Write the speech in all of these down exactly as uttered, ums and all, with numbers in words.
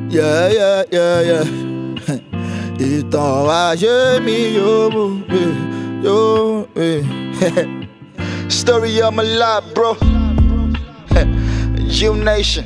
Yeah, yeah, yeah, yeah. Ìtàn ayé mi yóò mú mi, yóò mi. Story of my life, bro. U Nation.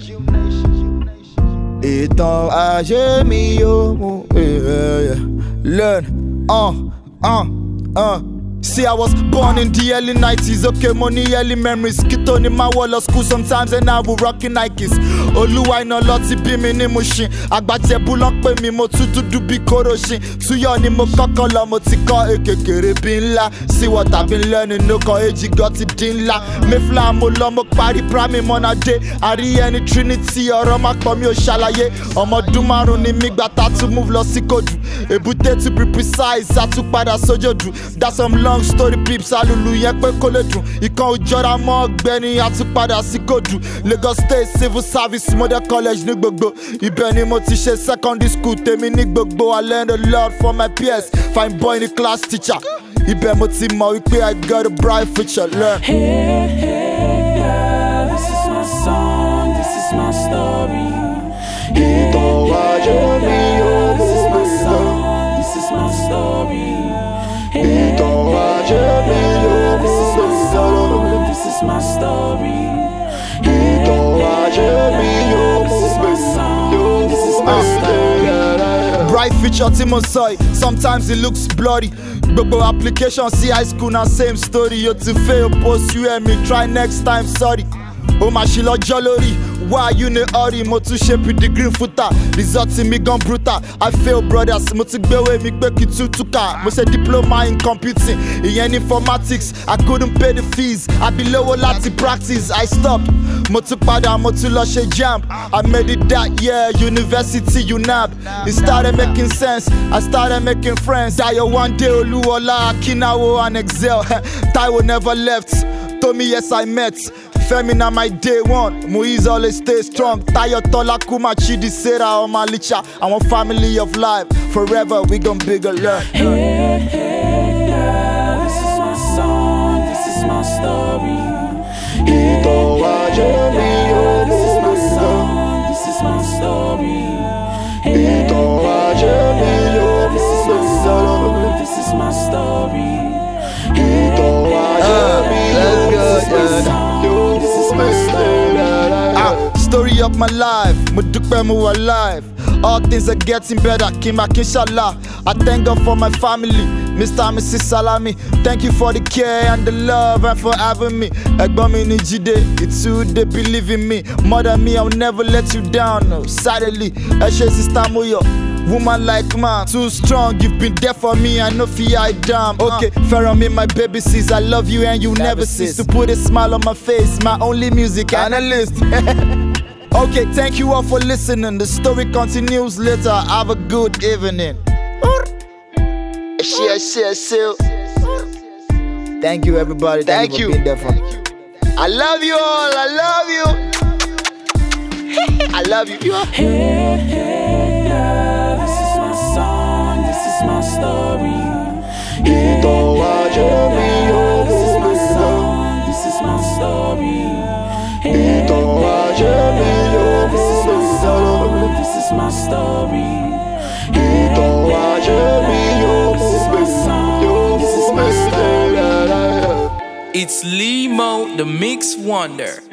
Ìtàn ayé mi yóò mú mi, yeah, yeah. Learn, uh, uh, uh. See, I was born in the early nineties, okay, money, early memories. Kito ni my wall of school sometimes and I will rockin' Nikes. Oluwa iná lọ́tí bí mi ní Mushin. Àgbàjẹ̀bú ló ń pè mí, mo tún dúdú bí Koroshin. Túyọ̀ ni mo kọ́kọ́ lọ, mo ti kọ́ èkékeré bí ńlá. See what I've been learning, no kan èjì gan ti dín ńlá. Mayflower mo lọ, mo parí primary mọ́nadé. Àrí ẹni Trinity, ọ̀rọ̀ máa pọ̀ mi ò ṣàlàyé. Ọmọ ọdún márùn-ún ni mi gbà tá tún move lọ sí Kòdù. Èbúté to be precise, a tún padà sójòdù. That's some long story peeps, alulu yẹn pé kó lè dùn. Ìkan òjọra mọ́ ọ̀gbẹ́ni, a tún padà sí Kòdù. Lagos State Civil Service Model College ní gbogbo. Ibẹ̀ ni mo ti ṣe secondary school tèmi ní gbogbo. I learned a lot from my peers, fine boy ni class teacher. Ibẹ̀ mo ti mọ̀ wípé I got a bright future. Learn. Hey, hey, yeah, this is my song, this is my story. Ìtàn ayé mi yóò mú This is my mi, song, this is my story. ìtàn ayé mi yóò mú This is my mi, song, this is my story. ìtàn ayé mi yóò mú This is my mi, song, yóò this is mú my mi. story. Bright future tí mo sọ yìí, sometimes it looks blurry. Gbogbo application sí high school na same story. You ti fail post U M E, try next time, sorry. Ó máa ṣì lọ́jọ́ lórí. Why you no hurry? Mo tún ṣe pre-degree footer. Result mi gan brutal. I fail brothers. Mo ti gbéwé mi pé kí tún túkà. Mo ṣe diploma in computing. Ìyẹn ní informatics. I couldn't pay the fees. Àbí lówó láti practice. I stopped. Mo tún padà, mo tún lọ ṣe jam. I made it that year, university U N A B. It started making sense. I started making friends. Dayo one day, Oluwola, Akinawo and Excel. Taiwo never left. Told me yes I met. Femina my day one, Muiz always stay strong. Tayo Tola Kuma Chidi Sera on my licha. I'm a family of life, forever we gon' bigger learn. Hey, hey, yeah, this is my song, this is my story. Ìtàn ayé mi yóò This is mú my mi, song, this is my story. ìtàn ayé mi yóò mú This is my mi, song, this is my story. ìtàn ayé mi yóò mú mi, yóò mú mi. Ah, story of my life, mo dúpẹ́ mo wà alive. All things are getting better, Kima Kinshallah. I thank God for my family, Mister and Missus Salami. Thank you for the care and the love and for having me. Ẹ̀gbọ́n mi ni Jide, it's who they believe in me. Mother me, I'll never let you down, no, sadly. Ẹ ṣé Sister Moyo, woman like man, too strong, you've been there for me, I know fear I damn. Okay, Pharaoh me, my baby says I love you and you never cease to put a smile on my face, my only music analyst. Okay, thank you all for listening. The story continues later. Have a good evening. Share, share, share. Thank you, everybody. Thank, Thank you you. for being there for me. I love you all. I love you. I love you. You are. Hey, hey, yeah, this is my song, this is my story. Ìtàn ayé mi yóò This is mú my mi, song, this is my story. ìtàn ayé mi yóò mú This is my mi, song, this is my story. ìtàn ayé mi yóò mú This is my mi, song, yóò this is mú my mi. story. It's Limo, the Mix Wonder.